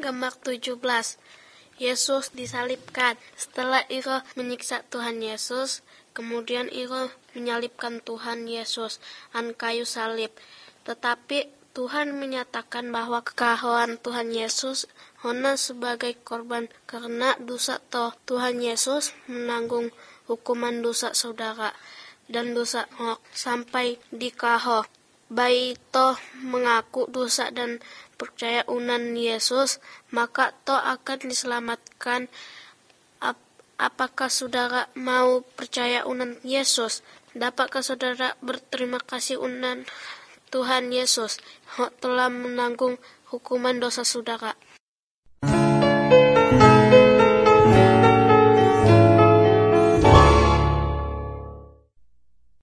Gambar 17. Yesus disalibkan. Setelah iro menyiksa Tuhan Yesus, kemudian iro menyalibkan Tuhan Yesus an kayu salib. Tetapi Tuhan menyatakan bahwa kekahuan Tuhan Yesus hona sebagai korban karena dosa toh. Tuhan Yesus menanggung hukuman dosa saudara dan dosa sampai di kaho. Baik toh mengaku dosa dan percaya unan Yesus, maka toh akan diselamatkan. Apakah saudara mau percaya unan Yesus? Dapatkah saudara berterima kasih unan Tuhan Yesus telah menanggung hukuman dosa saudara?